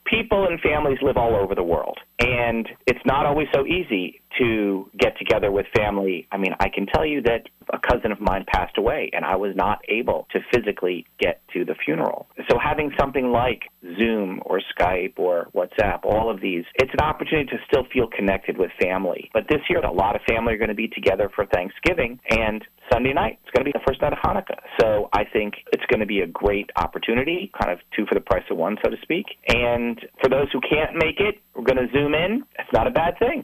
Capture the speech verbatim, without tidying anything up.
people and families live all over the world, and it's not always so easy to get together with family. I mean, I can tell you that a cousin of mine passed away, and I was not able to physically get to the funeral. So having something like Zoom or Skype or WhatsApp, all of these, it's an opportunity to still feel connected with family. But this year, a lot of family are going to be together for Thanksgiving, and Sunday night, it's going to be the first night of Hanukkah. So I think it's going to be a great opportunity, kind of two for the price of one, so to speak. And for those who can't make it, we're going to Zoom in. It's not a bad thing.